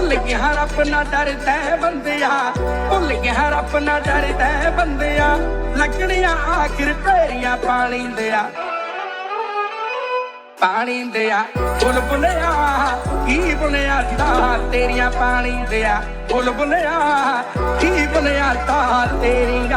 ਭੁੱਲ ਗਿਆ ਰੱਬ ਨਾ ਡਰਦਾ ਬੰਦਿਆ, ਭੁੱਲ ਗਿਆ ਰੱਬ ਨਾ ਡਰਦਾ ਬੰਦਿਆ, ਲੱਗਣੀਆਂ ਆਖਿਰ ਤੇਰੀਆਂ ਪਾਣੀ ਦਿਆ, ਪਾਣੀ ਦਿਆ। ਬੁਲਬੁਲਿਆ ਕੀ ਬੁਲਿਆ ਤਾਂ ਤੇਰੀਆਂ ਪਾਣੀ ਦਿਆ, ਬੁਲਬੁਲਿਆ ਕੀ ਬੁਲਿਆ ਤਾਂ ਤੇਰੀਆਂ।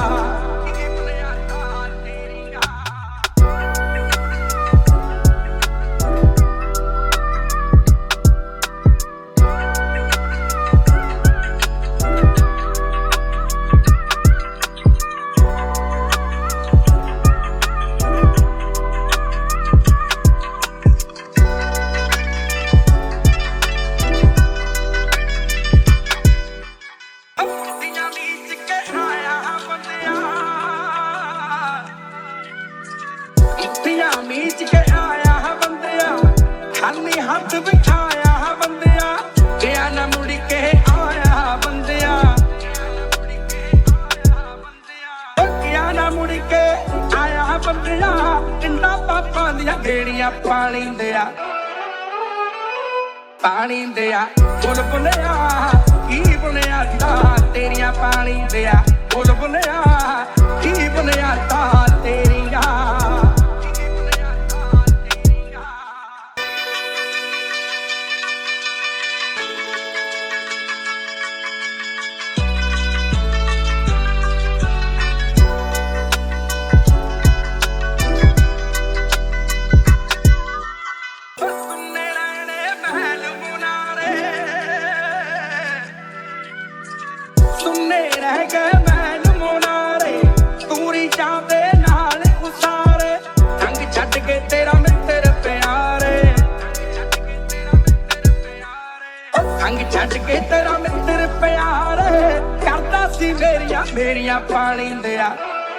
ਮੀਚ ਕੇ ਆਇਆ ਬੰਦਿਆ, ਖਾਲੀ ਹੱਥ ਬਿਠਾਇਆ ਬੰਦਿਆ, ਗਿਆ ਨਾ ਮੁੜ ਕੇ ਆਇਆ ਬੰਦਿਆ, ਗਿਆ ਨਾ ਮੁੜ ਕੇ ਆਇਆ ਬੰਦਿਆ, ਇੰਨਾ ਪਾਪਾਂ ਦੀਆਂ ਗੇੜੀਆਂ ਪਾਣੀ ਦਿਆ, ਪਾਣੀ ਦਿਆ। ਬੁਲਬੁਲਿਆ ਕੀ ਬੁਲਿਆ ਤਾਂ ਤੇਰੀਆਂ ਪਾਣੀ ਦਿਆ, ਬੁਲਬੁਲਿਆ ਕੀ ਬੁਲਿਆ ਤਾਂ ਤੇਰੀਆਂ। ਸੁਣਨੇ ਰਹਿ ਗਏ ਮੈਨ ਮੁਨਾਰੇ, ਤੂਰੀ ਜਾਂਦੇ ਨਾਲ ਉਸਾਰੇ, ਰੰਗ ਛੱਡ ਕੇ ਤੇਰਾ ਮਿੱਤਰ ਪਿਆਰੇ, ਰੰਗ ਛੱਡ ਕੇ ਤੇਰਾ ਮਿੱਤਰ ਪਿਆਰੇ, ਕਰਦਾ ਸੀ ਮੇਰੀਆਂ ਪਾਣੀ ਦਿਆ,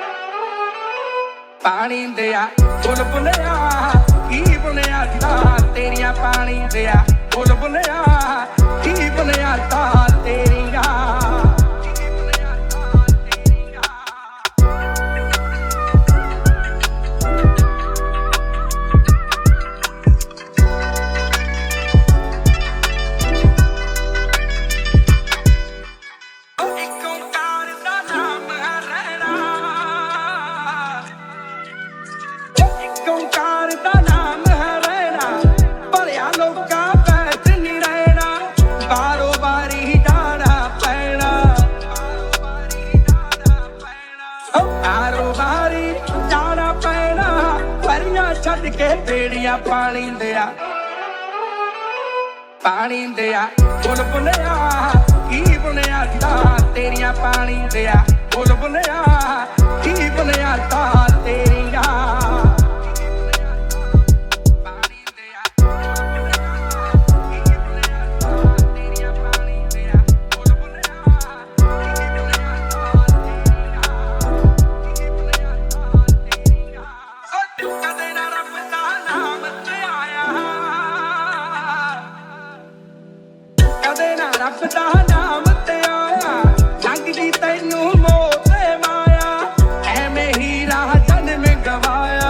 ਪਾਣੀ ਦਿਆ। ਬੁਲਬੁਲਿਆ ਕੀ ਬੁਲਿਆ ਤਾਂ ਤੇਰੀਆਂ ਪਾਣੀ ਦਿਆ, ਬੁਲਬੁਲਿਆ ਕੀ ਬੁਲਿਆ ਤਾਂ ਤੇਰੀਆਂ। ਓਂਕਾਰ ਦਾ ਨਾਮ ਹੈ ਰਹਿਣਾ, ਭਲਿਆ ਲੋਕਾਂ ਬੈਠ ਨੀ ਰਹਿਣਾ, ਬਾਰੋ ਬਾਰੀ ਜਾਣਾ ਪੈਣਾ, ਬਾਰੋ ਬਾਰੀ ਜਾਣਾ ਪੈਣਾ, ਪਰੀਆਂ ਛੱਡ ਕੇ ਬੇੜੀਆਂ ਪਾਣੀ ਦਿਆ, ਪਾਣੀ ਦਿਆ। ਬੁਲਬੁਲਿਆ ਕੀ ਬੁਲਿਆ ਤਾਂ ਤੇਰੀਆਂ ਪਾਣੀ ਦਿਆ, ਬੁਲਬੁਲਿਆ ਕੀ ਬੁਲਿਆ ਤਾਂ ਤੇਰੀਆਂ। ਕਦੇ ਨਾ ਰੱਬ ਦਾ ਨਾਮ ਤੇ ਆਇਆ, ਲੰਘਦੀ ਤੈਨੂੰ ਮੋਹ ਤੇ ਮਾਇਆ, ਐਵੇਂ ਹੀ ਰਾਹ ਜਨਮ ਗਵਾਇਆ,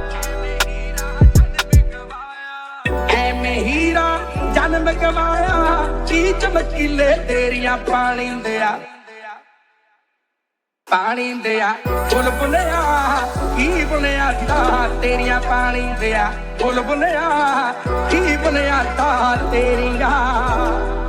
ਐਵੇਂ ਹੀ ਰਾਹ ਜਨਮ ਗਵਾਇਆ, ਕੀ ਚਮਕੀਲੇ ਤੇਰੀਆਂ ਪਾਣੀ ਦਿਆ, ਪਾਣੀ ਦਿਆ। ਬੁਲਬੁਲਿਆ ਕੀ ਬੁਲਿਆ ਤਾਂ ਤੇਰੀਆਂ ਪਾਣੀ ਦਿਆ, ਬੁਲਬੁਲਿਆ ਕੀ ਬੁਲਿਆ ਤਾਂ ਤੇਰੀਆਂ।